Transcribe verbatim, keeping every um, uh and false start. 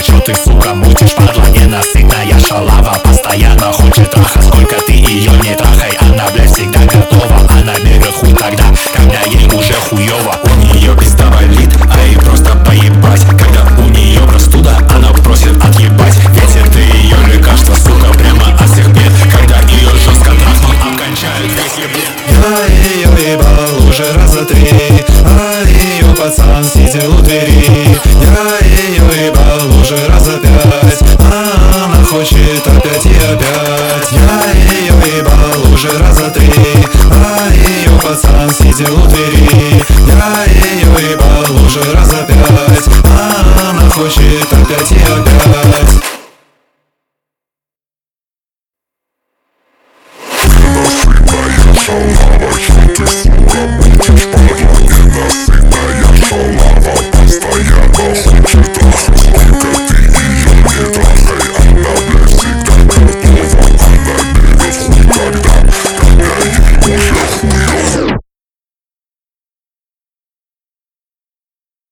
чё ты, сука, мутишь, падла ненасытная шалава. Постоянно хочет траха, сколько ты ее не трахай. Она, блядь, всегда готова, она берет хуй тогда, когда ей уже хуёво. У нее пизда болит, а ей просто поебать. Когда у нее простуда, она просит отъебать. Ветер, ты ее лекарство, сука, прямо от всех бед. Когда ее жестко трахнут, обкончают весь еблет. Я ее ебал уже раза три, а ее пацан сидел у двери. Я ее ебал уже раза пять, а она хочет опять и опять. Я ее ебал уже раза три, а ее пацан сидел у двери. Я ее ебал уже раза пять, а она хочет опять и опять.